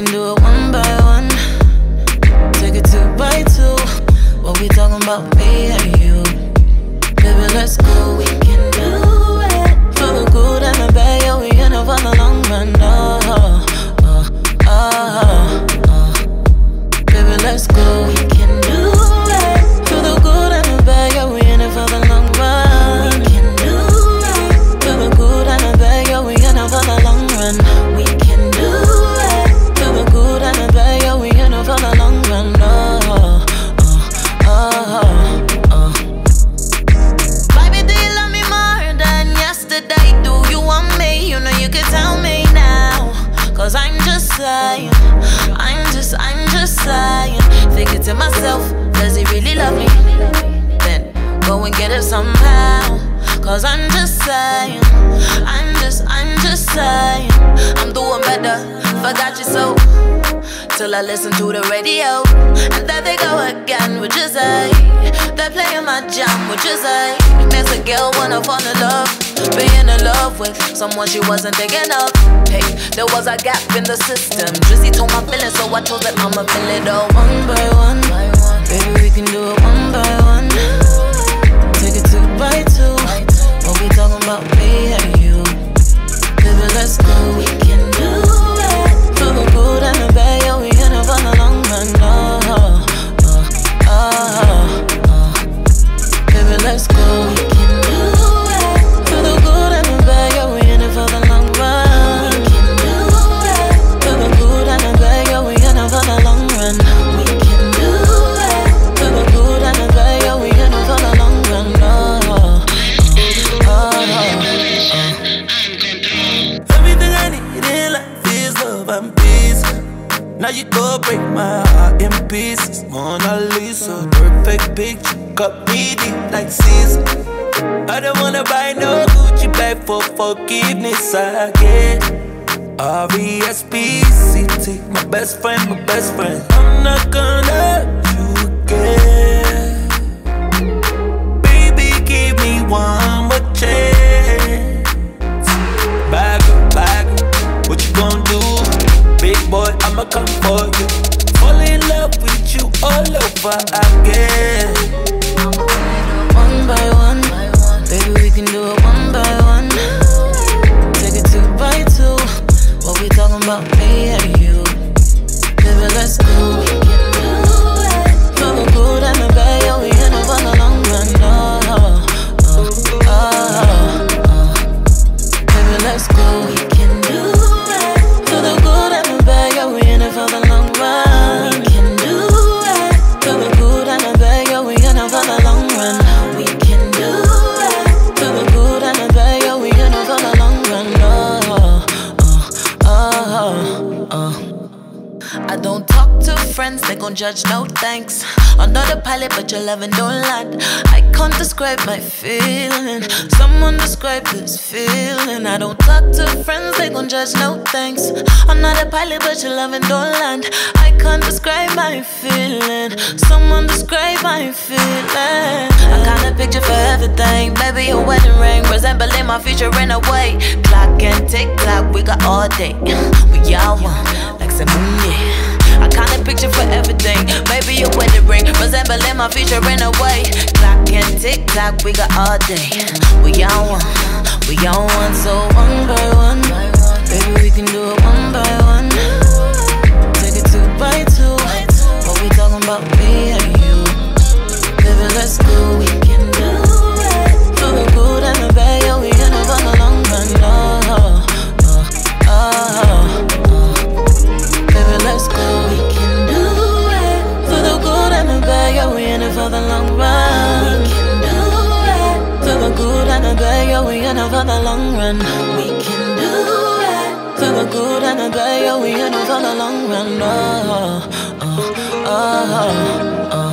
do it one by one. Take it two by two. What we talking about, me and you? Baby, let's go. We can do it. For the good and the bad, yeah, we in it for the long run. Baby, let's go. We can do it. For the good and the bad, yeah, we in it for the long run. We can do it. For the good and the bad, yeah, we in it for the long run. We can do it. For the good and the bad, yeah, we in it for the long run. Baby, do you love me more than yesterday? Do you want me? You know you can tell me now. Cause I'm just saying, I'm just saying. Thinking to myself, does he really love me? Then go and get it somehow. Cause I'm just saying, I'm just saying. I'm doing better, forgot you so. Till I listen to the radio, and there they go again, would you say? They're playing my jam, would you say? Makes a girl wanna fall in love, being in love with someone she wasn't thinking of. Hey, there was a gap in the system. Drizzy told my feelings, so I told that I'ma feel it all one by one. Baby, we can do it one by one. Take it two by two. What we talking about, me and you? Baby, let's go. We can do it. For the good and the bad, yeah, we in it for the long run. Baby, let's go. We can do it. For the good and the bad, yeah, we in it for the long run. We can do it. For the good and the bad, yeah, we in it for the long run. We can do it. For the good and the bad, yeah, we in it for the long run. Everything I need in life is love and peace. Now you go break my heart in pieces. Mona Lisa, perfect picture, cut me deep like Caesar. I don't wanna buy no Gucci bag for forgiveness again. R-E-S-P-C-T, my best friend, my best friend. I'm not gonna hurt you again. Baby, give me one more chance. Back up, what you gonna do? Big boy, I'ma come for you. Fall in love with you all over again. One by one, baby, we can do it one by one. Take it two by two. What we talking about, me and you? Baby, let's go. We can do it. For the good and the bad, yeah, we in it for the long run. Baby, let's go. We can do it. For the good and the bad, yeah, we in it for the long run. We can do it. For the good and the bad, yeah, we in it for the long run. We can do it. For the good and the bad, yeah, we in it for the long run. I don't talk to friends, they gon' judge, no thanks. I'm not a pilot, but your loving don't land. I can't describe my feeling. Someone describe this feeling. I don't talk to friends, they gon' judge, no thanks. I'm not a pilot, but your loving don't land. I can't describe my feeling. Someone describe my feeling. I kinda picture for everything. Baby, a wedding ring resembling my future in a way. Clock and tick tock, we got all day. We all one, like some moon, yeah. I kinda picture for everything. Maybe a wedding ring resembling my future in a way. Clock and tick tock, we got all day. We on one, so one by one. Baby, we can do it one by one. Take it two by two. What we talking about, me and you? Baby, let's go. We can do it. For the good and the bad, yeah, we in it for the long run. Baby, let's go. We can do it. For the good and the bad, yeah, we in it for the long run. We can do it. For the good and the bad, yeah, we in it for the long run. We can do it. For the good and the bad, yeah, we in it for the long run.